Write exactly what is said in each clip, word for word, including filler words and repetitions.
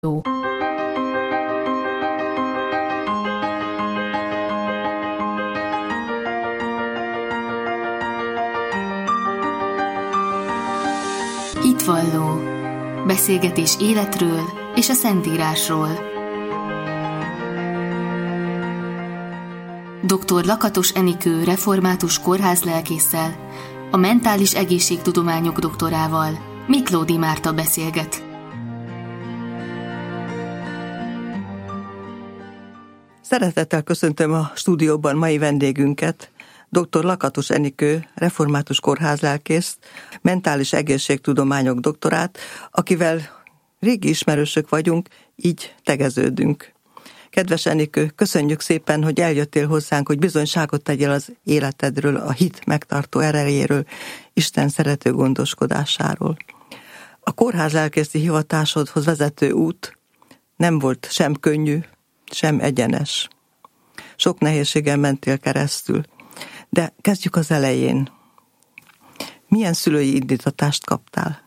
Jó. Hitvalló. Beszélgetés életről és a Szentírásról. doktor Lakatos Enikő református kórházlelkésszel, a mentális egészségtudományok doktorával, Miklódi Márta beszélget. Szeretettel köszöntöm a stúdióban mai vendégünket, doktor Lakatos Enikő, református kórházlelkészt, mentális egészségtudományok doktorát, akivel régi ismerősök vagyunk, így tegeződünk. Kedves Enikő, köszönjük szépen, hogy eljöttél hozzánk, hogy bizonyságot tegyél az életedről, a hit megtartó erejéről, Isten szerető gondoskodásáról. A kórházlelkészi hivatásodhoz vezető út nem volt sem könnyű, sem egyenes. Sok nehézségen mentél keresztül. De kezdjük az elején. Milyen szülői indítatást kaptál?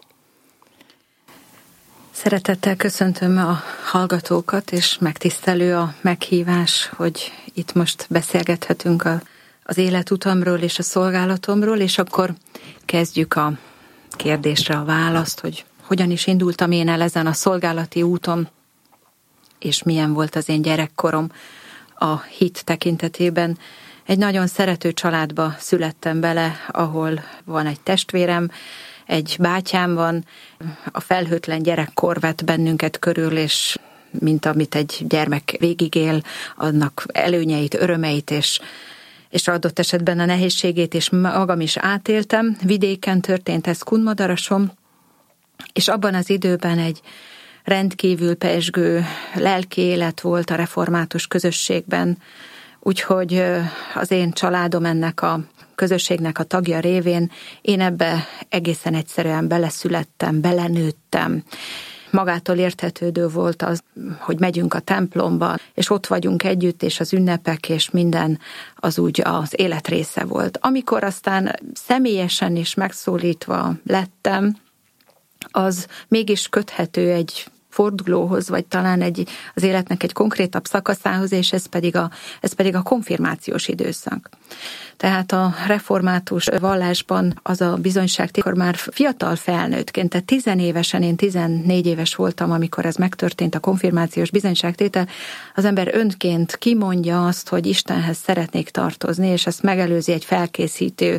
Szeretettel köszöntöm a hallgatókat, és megtisztelő a meghívás, hogy itt most beszélgethetünk a, az életutamról és a szolgálatomról, és akkor kezdjük a kérdésre a választ, hogy hogyan is indultam én el ezen a szolgálati úton, és milyen volt az én gyerekkorom a hit tekintetében. Egy nagyon szerető családba születtem bele, ahol van egy testvérem, egy bátyám van, a felhőtlen gyerekkor vett bennünket körül, és mint amit egy gyermek végigél, annak előnyeit, örömeit, és, és adott esetben a nehézségét, és magam is átéltem. Vidéken történt ez Kunmadarason, és abban az időben egy rendkívül pezsgő lelki élet volt a református közösségben, úgyhogy az én családom ennek a közösségnek a tagja révén én ebbe egészen egyszerűen beleszülettem, belenőttem. Magától érthetődő volt az, hogy megyünk a templomba, és ott vagyunk együtt, és az ünnepek, és minden az úgy az élet része volt. Amikor aztán személyesen is megszólítva lettem, az mégis köthető egy fordulóhoz, vagy talán egy, az életnek egy konkrétabb szakaszához, és ez pedig, a, ez pedig a konfirmációs időszak. Tehát a református vallásban az a bizonyság, amikor már fiatal felnőttként, tehát tizenévesen, én tizennégy éves voltam, amikor ez megtörtént, a konfirmációs bizonyságtétel, az ember önként kimondja azt, hogy Istenhez szeretnék tartozni, és ezt megelőzi egy felkészítő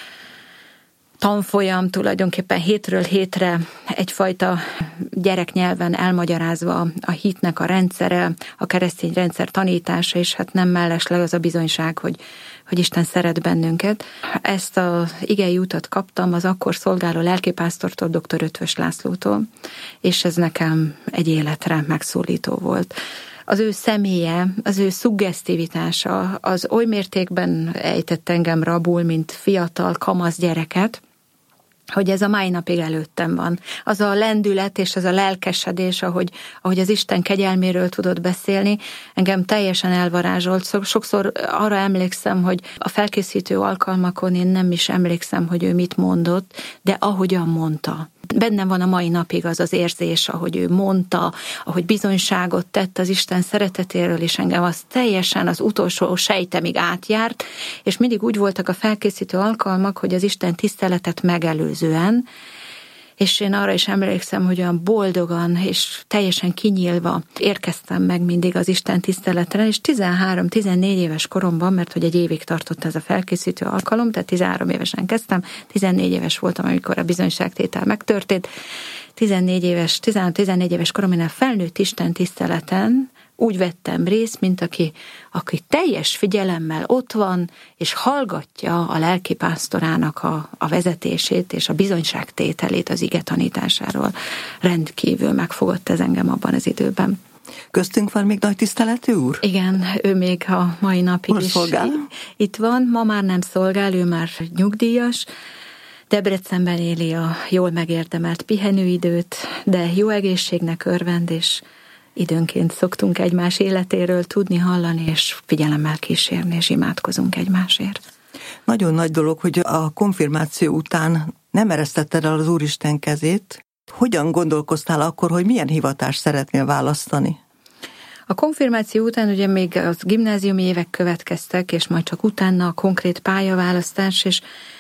tanfolyam, tulajdonképpen hétről hétre egyfajta gyereknyelven elmagyarázva a hitnek a rendszere, a keresztény rendszer tanítása, és hát nem mellesleg az a bizonyság, hogy, hogy Isten szeret bennünket. Ezt az igei utat kaptam az akkor szolgáló lelkipásztortól, doktor Ötvös Lászlótól, és ez nekem egy életre megszólító volt. Az ő személye, az ő szuggesztivitása az oly mértékben ejtett engem rabul, mint fiatal, kamasz gyereket, hogy ez a mai napig előttem van. Az a lendület és az a lelkesedés, ahogy, ahogy az Isten kegyelméről tudott beszélni, engem teljesen elvarázsolt. Sokszor arra emlékszem, hogy a felkészítő alkalmakon én nem is emlékszem, hogy ő mit mondott, de ahogyan mondta. Bennem van a mai napig az az érzés, ahogy ő mondta, ahogy bizonyságot tett az Isten szeretetéről, és engem az teljesen az utolsó sejtemig átjárt, és mindig úgy voltak a felkészítő alkalmak, hogy az Isten tiszteletet megelőzően, és én arra is emlékszem, hogy olyan boldogan és teljesen kinyílva érkeztem meg mindig az Isten tiszteletre, és tizenhárom-tizennégy éves koromban, mert hogy egy évig tartott ez a felkészítő alkalom, tehát tizenhárom évesen kezdtem, tizennégy éves voltam, amikor a bizonyságtétel megtörtént, tizennégy éves, tizenhárom-tizennégy éves koromban a felnőtt Isten tiszteleten úgy vettem részt, mint aki, aki teljes figyelemmel ott van, és hallgatja a lelkipásztorának a, a vezetését és a bizonyságtételét az ige tanításáról. Rendkívül megfogott ez engem abban az időben. Köztünk van még nagy tiszteletű úr? Igen, ő még a mai napig Hol is szolgál? Itt van, ma már nem szolgál, ő már nyugdíjas, Debrecenben éli a jól megérdemelt pihenőidőt, de jó egészségnek örvend, és időnként szoktunk egymás életéről tudni, hallani, és figyelemmel kísérni, és imádkozunk egymásért. Nagyon nagy dolog, hogy a konfirmáció után nem eresztetted el az Úristen kezét, Hogyan gondolkoztál akkor, hogy milyen hivatást szeretnél választani? A konfirmáció után ugye még az gimnáziumi évek következtek, és majd csak utána a konkrét pályaválasztás, és,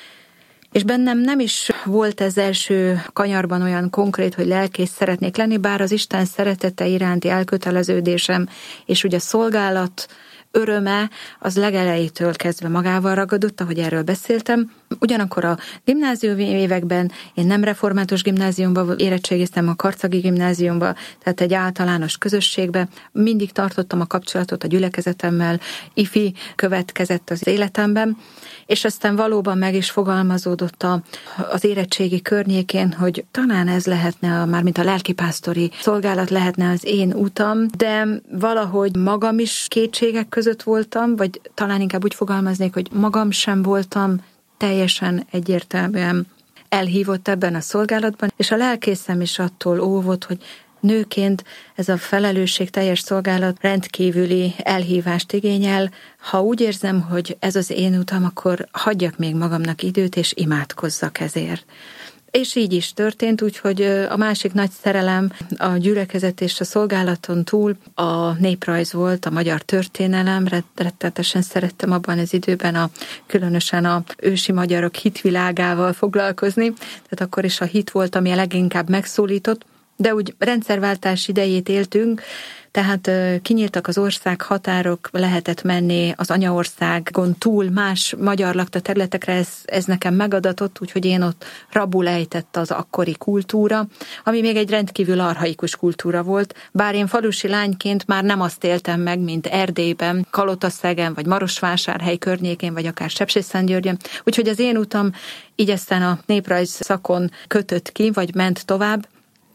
és bennem nem is volt ez első kanyarban olyan konkrét, hogy lelkész szeretnék lenni, bár az Isten szeretete iránti elköteleződésem, és ugye a szolgálat öröme az legelejétől kezdve magával ragadott, ahogy erről beszéltem. Ugyanakkor a gimnáziumi években én nem református gimnáziumba érettségiztem, a Karcagi gimnáziumba, tehát egy általános közösségbe. Mindig tartottam a kapcsolatot a gyülekezetemmel, ifi következett az életemben, és aztán valóban meg is fogalmazódott a, az érettségi környékén, hogy talán ez lehetne, a, mármint a lelkipásztori szolgálat lehetne az én utam, de valahogy magam is kétségek között voltam, vagy talán inkább úgy fogalmaznék, hogy magam sem voltam teljesen egyértelműen elhívott ebben a szolgálatban, és a lelkészem is attól óvott, hogy nőként ez a felelősség teljes szolgálat rendkívüli elhívást igényel. Ha úgy érzem, hogy ez az én utam, akkor hagyjak még magamnak időt, és imádkozzak ezért. És így is történt, úgyhogy a másik nagy szerelem a gyülekezet és a szolgálaton túl a néprajz volt, a magyar történelem, rettenetesen szerettem abban az időben a, különösen a ősi magyarok hitvilágával foglalkozni, tehát akkor is a hit volt, ami a leginkább megszólított, de úgy rendszerváltás idejét éltünk, tehát kinyíltak az ország határok, lehetett menni az anyaországon túl más magyar lakta területekre, ez, ez nekem megadatott, úgyhogy én ott rabul ejtett az akkori kultúra, ami még egy rendkívül archaikus kultúra volt, bár én falusi lányként már nem azt éltem meg, mint Erdélyben, Kalotaszegen, vagy Marosvásárhely környékén, vagy akár Sepsiszentgyörgyön, úgyhogy az én utam így aztán a néprajz szakon kötött ki, vagy ment tovább.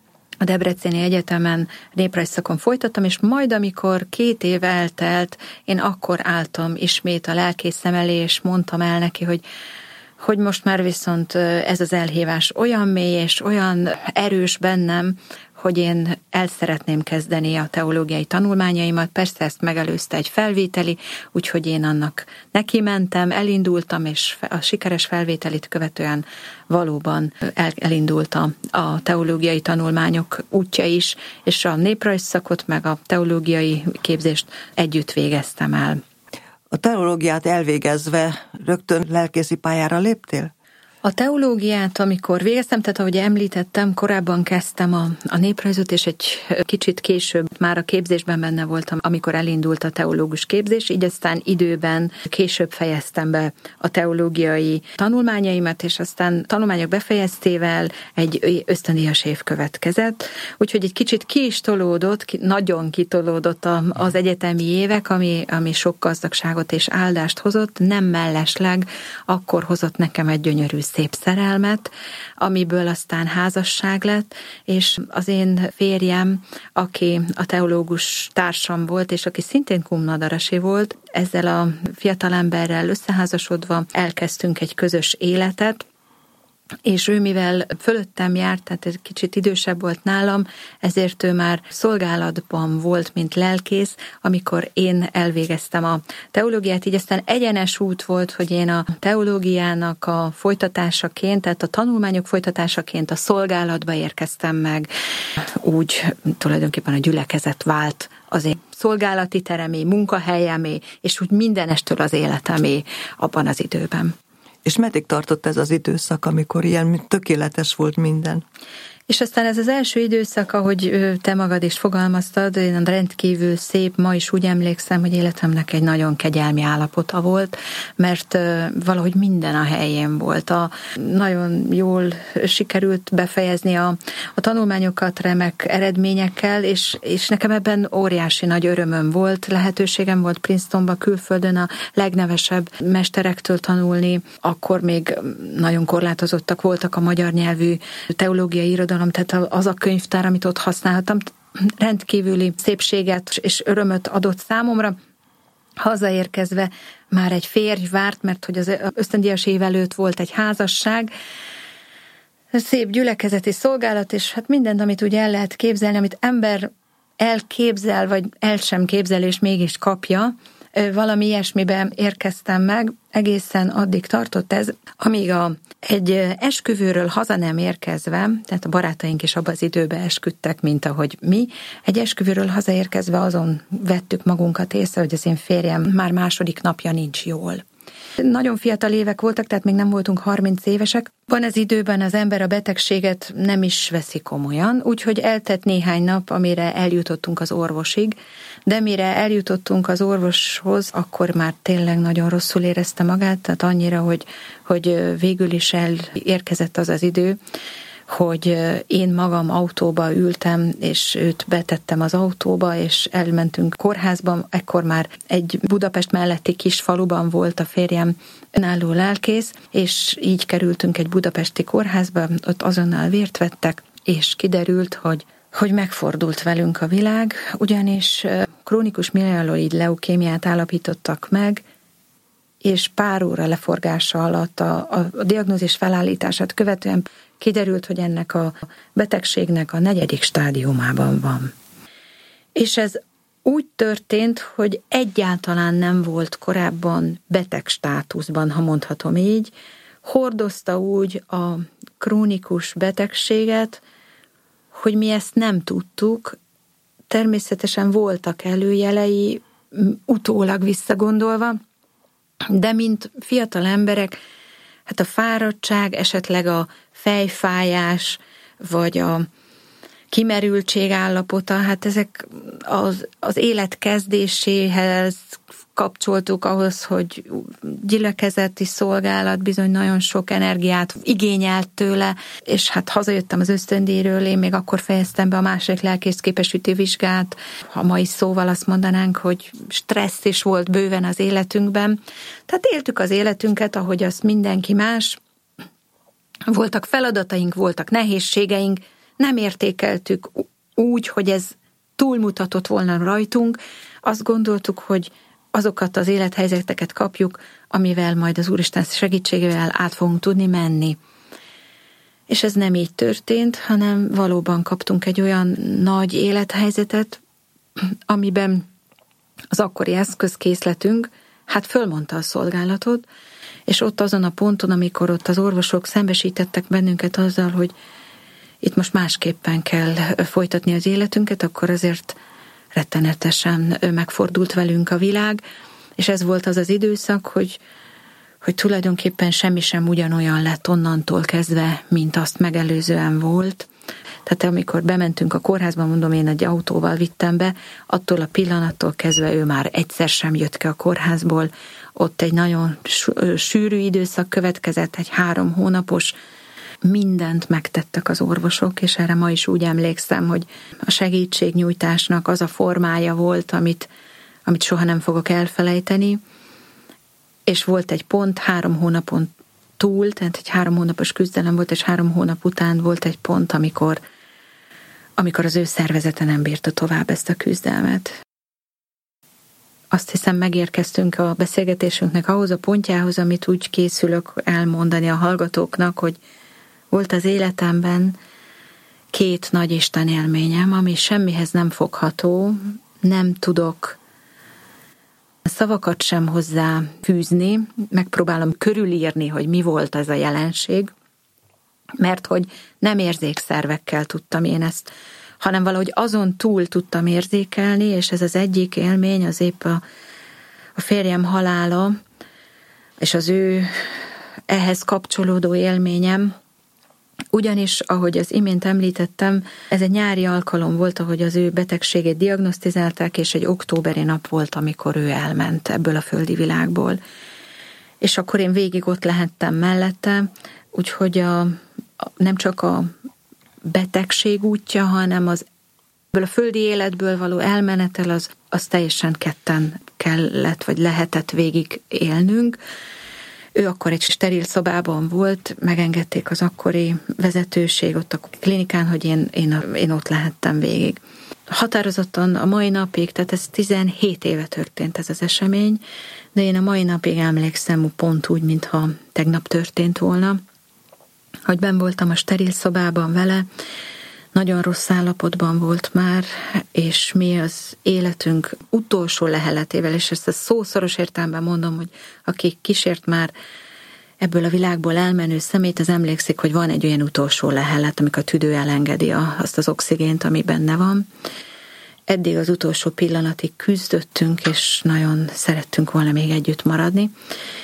A Debreceni Egyetemen néprajzszakon folytattam, és majd amikor két év eltelt, én akkor álltam ismét a lelkészem elé, és mondtam el neki, hogy, hogy most már viszont ez az elhívás olyan mély és olyan erős bennem, hogy én el szeretném kezdeni a teológiai tanulmányaimat. Persze ezt megelőzte egy felvételi, úgyhogy én annak neki mentem, elindultam, és a sikeres felvételit követően valóban elindult a, a teológiai tanulmányok útja is, és a néprajzszakot meg a teológiai képzést együtt végeztem el. A teológiát elvégezve rögtön lelkészi pályára léptél? A teológiát, amikor végeztem, tehát ahogy említettem, korábban kezdtem a, a néprajzot, és egy kicsit később már a képzésben benne voltam, amikor elindult a teológus képzés, így aztán időben később fejeztem be a teológiai tanulmányaimat, és aztán tanulmányok befejeztével egy ösztöndíjas év következett, úgyhogy egy kicsit ki is tolódott, ki, nagyon kitolódott a, az egyetemi évek, ami, ami sok gazdagságot és áldást hozott, nem mellesleg, akkor hozott nekem egy gyönyörű szép szerelmet, amiből aztán házasság lett, és az én férjem, aki a teológus társam volt, és aki szintén kumnadarasi volt, ezzel a fiatalemberrel összeházasodva elkezdtünk egy közös életet, és ő mivel fölöttem járt, tehát egy kicsit idősebb volt nálam, ezért ő már szolgálatban volt, mint lelkész, amikor én elvégeztem a teológiát, így aztán egyenes út volt, hogy én a teológiának a folytatásaként, tehát a tanulmányok folytatásaként a szolgálatba érkeztem meg, úgy tulajdonképpen a gyülekezet vált az én szolgálati teremé, munkahelyemé, és úgy mindenestől az életemé abban az időben. És meddig tartott ez az időszak, amikor ilyen tökéletes volt minden? És aztán ez az első időszak, ahogy te magad is fogalmaztad, én rendkívül szép, ma is úgy emlékszem, hogy életemnek egy nagyon kegyelmi állapota volt, mert valahogy minden a helyén volt. A, nagyon jól sikerült befejezni a, a tanulmányokat remek eredményekkel, és, és nekem ebben óriási nagy örömöm volt, lehetőségem volt Princetonba, külföldön a legnevesebb mesterektől tanulni, akkor még nagyon korlátozottak voltak a magyar nyelvű teológiai irodalom, tehát az a könyvtár, amit ott használhattam, rendkívüli szépséget és örömöt adott számomra. Hazaérkezve már egy férj várt, mert hogy az ösztöndíjas év előtt volt egy házasság, szép gyülekezeti szolgálat, és hát mindent, amit úgy el lehet képzelni, amit ember elképzel, vagy el sem képzel, és mégis kapja, valami ilyesmiben érkeztem meg, egészen addig tartott ez, amíg a, egy esküvőről haza nem érkezve, tehát a barátaink is abban az időben esküdtek, mint ahogy mi, egy esküvőről hazaérkezve azon vettük magunkat észre, hogy az én férjem már második napja nincs jól. Nagyon fiatal évek voltak, tehát még nem voltunk harminc évesek. Van az időben az ember a betegséget nem is veszi komolyan, úgyhogy eltett néhány nap, amire eljutottunk az orvosig, de mire eljutottunk az orvoshoz, akkor már tényleg nagyon rosszul érezte magát, tehát annyira, hogy, hogy végül is elérkezett az az idő, hogy én magam autóba ültem, és őt betettem az autóba, és elmentünk kórházba. Ekkor már egy Budapest melletti kis faluban volt a férjem önálló lelkész, és így kerültünk egy budapesti kórházba, ott azonnal vért vettek, és kiderült, hogy, hogy megfordult velünk a világ, ugyanis krónikus mieloid leukémiát állapítottak meg, és pár óra leforgása alatt a, a, a diagnózis felállítását követően kiderült, hogy ennek a betegségnek a negyedik stádiumában van. És ez úgy történt, hogy egyáltalán nem volt korábban beteg státuszban, ha mondhatom így, hordozta úgy a krónikus betegséget, hogy mi ezt nem tudtuk. Természetesen voltak előjelei, utólag visszagondolva, de mint fiatal emberek, hát a fáradtság, esetleg a fejfájás, vagy a kimerültség állapota, hát ezek az, az élet kezdéséhez kapcsoltuk ahhoz, hogy gyülekezeti szolgálat bizony nagyon sok energiát igényelt tőle, és hát hazajöttem az ösztöndíjról, én még akkor fejeztem be a második lelkészképesítő vizsgát, ha mai szóval azt mondanánk, hogy stressz is volt bőven az életünkben. Tehát éltük az életünket, ahogy az mindenki más. Voltak feladataink, voltak nehézségeink, nem értékeltük úgy, hogy ez túlmutatott volna rajtunk. Azt gondoltuk, hogy azokat az élethelyzeteket kapjuk, amivel majd az Úristen segítségével át fogunk tudni menni. És ez nem így történt, hanem valóban kaptunk egy olyan nagy élethelyzetet, amiben az akkori eszközkészletünk hát fölmondta a szolgálatot, és ott azon a ponton, amikor ott az orvosok szembesítettek bennünket azzal, hogy itt most másképpen kell folytatni az életünket, akkor azért rettenetesen megfordult velünk a világ, és ez volt az az időszak, hogy, hogy tulajdonképpen semmi sem ugyanolyan lett onnantól kezdve, mint azt megelőzően volt. Tehát amikor bementünk a kórházba, mondom, én egy autóval vittem be, attól a pillanattól kezdve ő már egyszer sem jött ki a kórházból. Ott egy nagyon sűrű időszak következett, egy három hónapos, mindent megtettek az orvosok, és erre ma is úgy emlékszem, hogy a segítségnyújtásnak az a formája volt, amit, amit soha nem fogok elfelejteni, és volt egy pont három hónapon túl, tehát egy három hónapos küzdelem volt, és három hónap után volt egy pont, amikor, amikor az ő szervezete nem bírta tovább ezt a küzdelmet. Azt hiszem, megérkeztünk a beszélgetésünknek ahhoz a pontjához, amit úgy készülök elmondani a hallgatóknak, hogy volt az életemben két nagy Isten élményem, ami semmihez nem fogható, nem tudok szavakat sem hozzá fűzni, megpróbálom körülírni, hogy mi volt ez a jelenség, mert hogy nem érzékszervekkel tudtam én ezt, hanem valahogy azon túl tudtam érzékelni, és ez az egyik élmény, az épp a, a férjem halála, és az ő ehhez kapcsolódó élményem, ugyanis, ahogy az imént említettem, ez egy nyári alkalom volt, ahogy az ő betegségét diagnosztizálták, és egy októberi nap volt, amikor ő elment ebből a földi világból. És akkor én végig ott lehettem mellette, úgyhogy a, a, nem csak a betegség útja, hanem az ebből a földi életből való elmenetel, az, az teljesen ketten kellett, vagy lehetett végig élnünk. Ő akkor egy steril szobában volt, megengedték az akkori vezetőség ott a klinikán, hogy én, én, én ott lehettem végig. Határozottan a mai napig, tehát ez tizenhét éve történt ez az esemény, de én a mai napig emlékszem pont úgy, mintha tegnap történt volna, hogy benn voltam a steril szobában vele, nagyon rossz állapotban volt már, és mi az életünk utolsó leheletével, és ezt a szószoros értelemben mondom, hogy aki kísért már ebből a világból elmenő szemét, az emlékszik, hogy van egy olyan utolsó lehelet, amikor a tüdő elengedi azt az oxigént, ami benne van. Eddig az utolsó pillanatig küzdöttünk, és nagyon szerettünk volna még együtt maradni.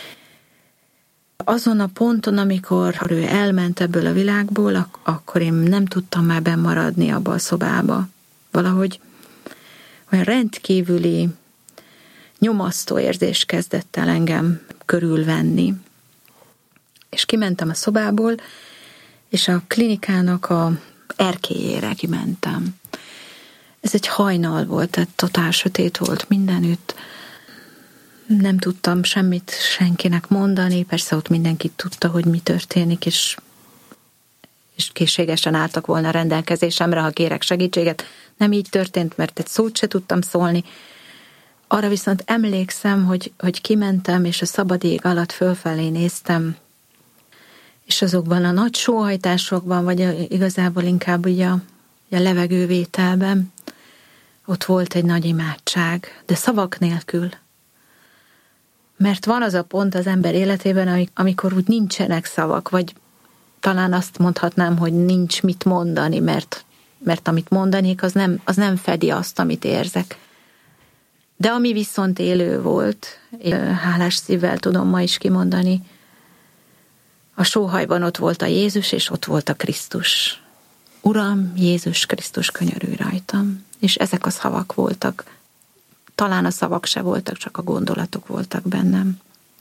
Azon a ponton, amikor ő elment ebből a világból, ak- akkor én nem tudtam már benn maradni abba a szobába. Valahogy olyan rendkívüli nyomasztó érzés kezdett el engem körülvenni. És kimentem a szobából, és a klinikának a erkélyére kimentem. Ez egy hajnal volt, tehát totál sötét volt mindenütt. Nem tudtam semmit senkinek mondani, persze ott mindenki tudta, hogy mi történik, és, és készségesen álltak volna a rendelkezésemre, ha kérek segítséget. Nem így történt, mert egy szót se tudtam szólni. Arra viszont emlékszem, hogy, hogy kimentem, és a szabad ég alatt fölfelé néztem, és azokban a nagy sóhajtásokban, vagy a, igazából inkább ugye a, a levegővételben, ott volt egy nagy imádság, de szavak nélkül. Mert van az a pont az ember életében, amikor úgy nincsenek szavak, vagy talán azt mondhatnám, hogy nincs mit mondani, mert, mert amit mondanék, az nem, az nem fedi azt, amit érzek. De ami viszont élő volt, én hálás szívvel tudom ma is kimondani, a sóhajban ott volt a Jézus, és ott volt a Krisztus. Uram, Jézus Krisztus, könyörülj rajtam. És ezek a szavak voltak. Talán a szavak se voltak, csak a gondolatok voltak bennem.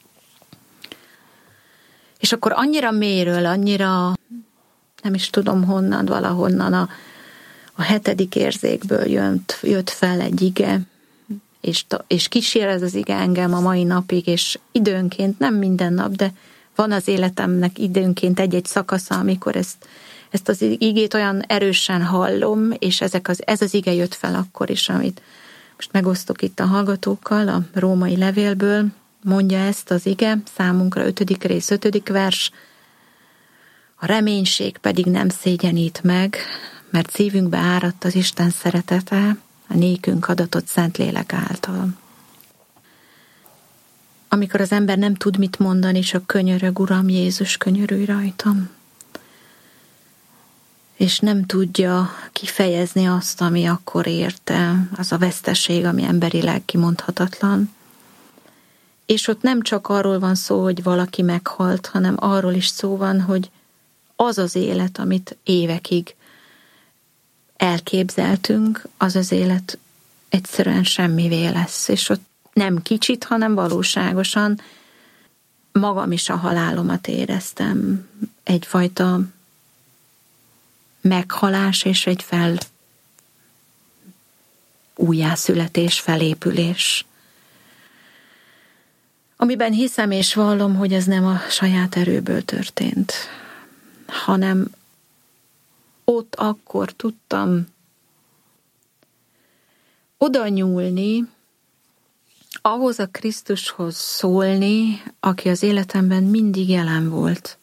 És akkor annyira mélyről, annyira, nem is tudom honnan, valahonnan a, a hetedik érzékből jött, jött fel egy ige, és, és kísér ez az ige engem a mai napig, és időnként, nem minden nap, de van az életemnek időnként egy-egy szakasza, amikor ezt, ezt az igét olyan erősen hallom, és ezek az, ez az ige jött fel akkor is, amit most megosztok itt a hallgatókkal, a római levélből, mondja ezt az ige, számunkra ötödik rész, ötödik vers, a reménység pedig nem szégyenít meg, mert szívünkbe áradt az Isten szeretete, a nékünk adatott Szentlélek által. Amikor az ember nem tud mit mondani, csak könyörög, Uram Jézus, könyörülj rajtam. És nem tudja kifejezni azt, ami akkor érte, az a veszteség, ami emberileg kimondhatatlan. És ott nem csak arról van szó, hogy valaki meghalt, hanem arról is szó van, hogy az az élet, amit évekig elképzeltünk, az az élet egyszerűen semmivé lesz. És ott nem kicsit, hanem valóságosan magam is a halálomat éreztem. Egyfajta meghalás és egy fel újjászületés, felépülés. Amiben hiszem és vallom, hogy ez nem a saját erőből történt, hanem ott akkor tudtam oda nyúlni, ahhoz a Krisztushoz szólni, aki az életemben mindig jelen volt.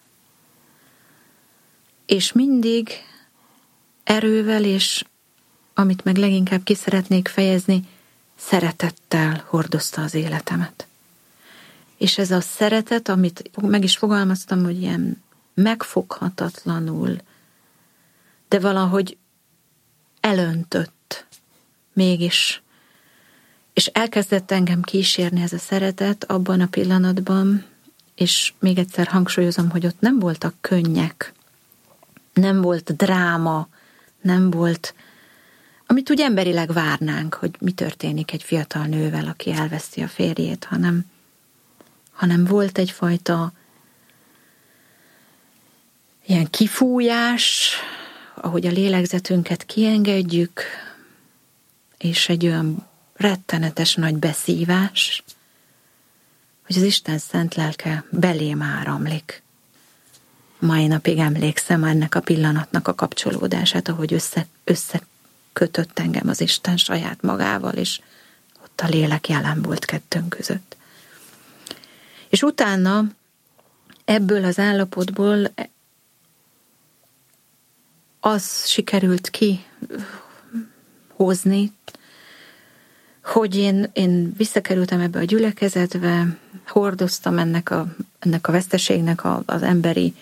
És mindig erővel, és amit meg leginkább ki szeretnék fejezni, szeretettel hordozta az életemet. És ez a szeretet, amit meg is fogalmaztam, hogy ilyen megfoghatatlanul, de valahogy elöntött mégis. És elkezdett engem kísérni ez a szeretet abban a pillanatban, és még egyszer hangsúlyozom, hogy ott nem voltak könnyek, nem volt dráma, nem volt, amit úgy emberileg várnánk, hogy mi történik egy fiatal nővel, aki elveszti a férjét, hanem, hanem volt egyfajta ilyen kifújás, ahogy a lélegzetünket kiengedjük, és egy olyan rettenetes nagy beszívás, hogy az Isten szent lelke belém áramlik. Mai napig emlékszem ennek a pillanatnak a kapcsolódását, ahogy össze, összekötött engem az Isten saját magával, és ott a lélek jelen volt kettőnk között. És utána ebből az állapotból az sikerült ki hozni, hogy én, én visszakerültem ebbe a gyülekezetbe, hordoztam ennek a, ennek a veszteségnek a, az emberi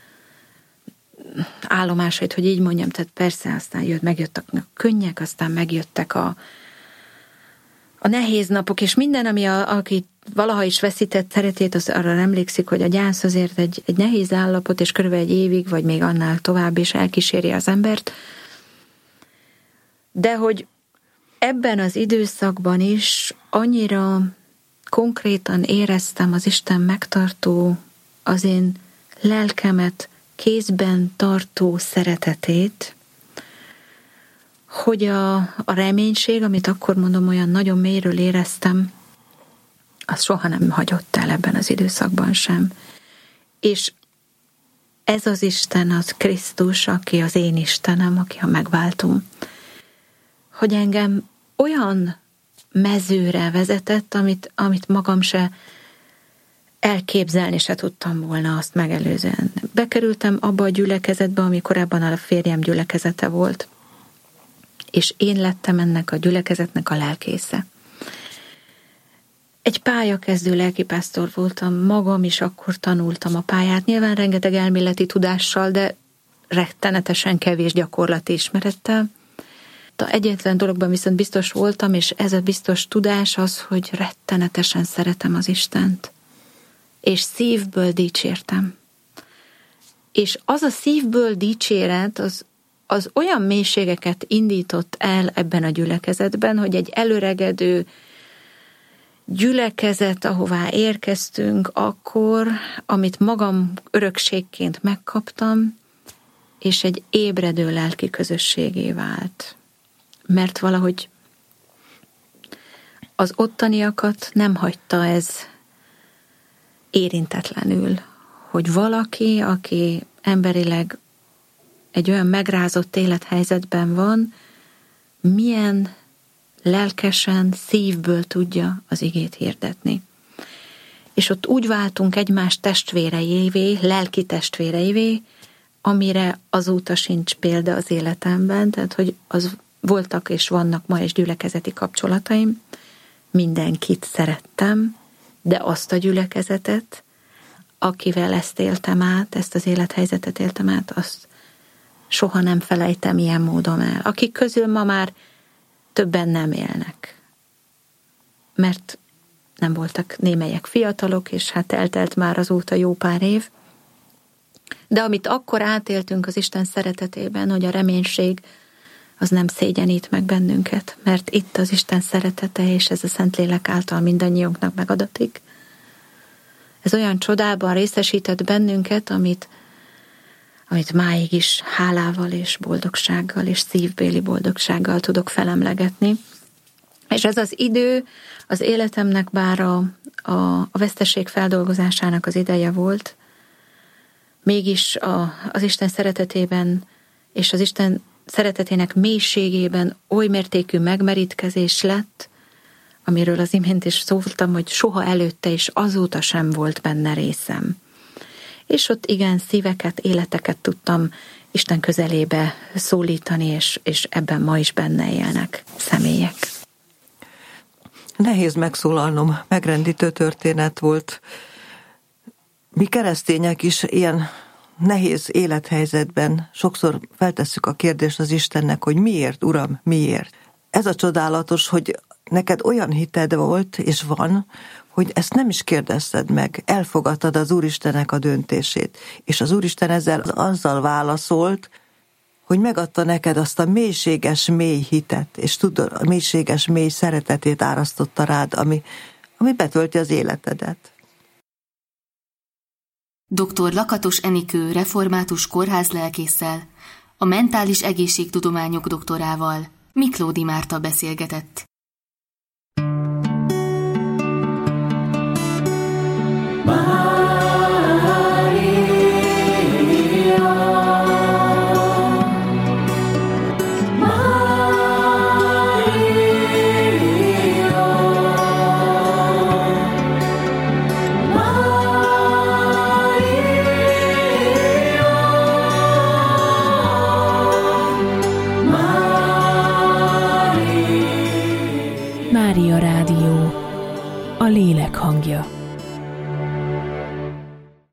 állomásait, hogy így mondjam, tehát persze aztán jött, megjöttek a könnyek, aztán megjöttek a, a nehéz napok, és minden, ami a, aki valaha is veszített szeretét, az arra emlékszik, hogy a gyász azért egy, egy nehéz állapot, és körülbelül egy évig, vagy még annál tovább is elkíséri az embert. De hogy ebben az időszakban is annyira konkrétan éreztem az Isten megtartó, az én lelkemet kézben tartó szeretetét, hogy a, a reménység, amit akkor mondom, olyan nagyon mélyről éreztem, az soha nem hagyott el ebben az időszakban sem. És ez az Isten, az Krisztus, aki az én Istenem, aki a megváltom, hogy engem olyan mezőre vezetett, amit, amit magam se elképzelni se tudtam volna azt megelőzően. Bekerültem abba a gyülekezetbe, ami korábban a férjem gyülekezete volt, és én lettem ennek a gyülekezetnek a lelkésze. Egy pályakezdő lelkipásztor voltam, magam is akkor tanultam a pályát, nyilván rengeteg elméleti tudással, de rettenetesen kevés gyakorlati ismerettel. Egyetlen dologban viszont biztos voltam, és ez a biztos tudás az, hogy rettenetesen szeretem az Istent. És szívből dicsértem. És az a szívből dicséret, az, az olyan mélységeket indított el ebben a gyülekezetben, hogy egy előregedő gyülekezet, ahová érkeztünk akkor, amit magam örökségként megkaptam, és egy ébredő lelki közösségé vált. Mert valahogy az ottaniakat nem hagyta ez érintetlenül, hogy valaki, aki emberileg egy olyan megrázott élethelyzetben van, milyen lelkesen, szívből tudja az igét hirdetni. És ott úgy váltunk egymás testvéreivé, lelki testvéreivé, amire azóta sincs példa az életemben, tehát hogy az voltak és vannak ma is gyülekezeti kapcsolataim, mindenkit szerettem, de azt a gyülekezetet, akivel ezt éltem át, ezt az élethelyzetet éltem át, azt soha nem felejtem ilyen módon el. Akik közül ma már többen nem élnek. Mert nem voltak némelyek fiatalok, és hát eltelt már azóta jó pár év. De amit akkor átéltünk az Isten szeretetében, hogy a reménység az nem szégyenít meg bennünket, mert itt az Isten szeretete, és ez a Szentlélek által mindannyiunknak megadatik. Ez olyan csodában részesített bennünket, amit, amit máig is hálával és boldogsággal és szívbéli boldogsággal tudok felemlegetni. És ez az idő az életemnek bár a, a, a veszteség feldolgozásának az ideje volt, mégis a, az Isten szeretetében és az Isten szeretetének mélységében oly mértékű megmerítkezés lett, amiről az imént is szóltam, hogy soha előtte és azóta sem volt benne részem. És ott igen, szíveket, életeket tudtam Isten közelébe szólítani, és, és ebben ma is benne élnek személyek. Nehéz megszólalnom, megrendítő történet volt. Mi keresztények is ilyen nehéz élethelyzetben sokszor feltesszük a kérdést az Istennek, hogy miért, Uram, miért? Ez a csodálatos, hogy neked olyan hited volt, és van, hogy ezt nem is kérdezted meg, elfogadtad az Úristennek a döntését. És az Úristen ezzel azzal válaszolt, hogy megadta neked azt a mélységes mély hitet, és tudod, a mélységes mély szeretetét árasztotta rád, ami, ami betölti az életedet. doktor Lakatos Enikő református kórházlelkésszel, a mentális egészségtudományok doktorával Miklódi Márta beszélgetett.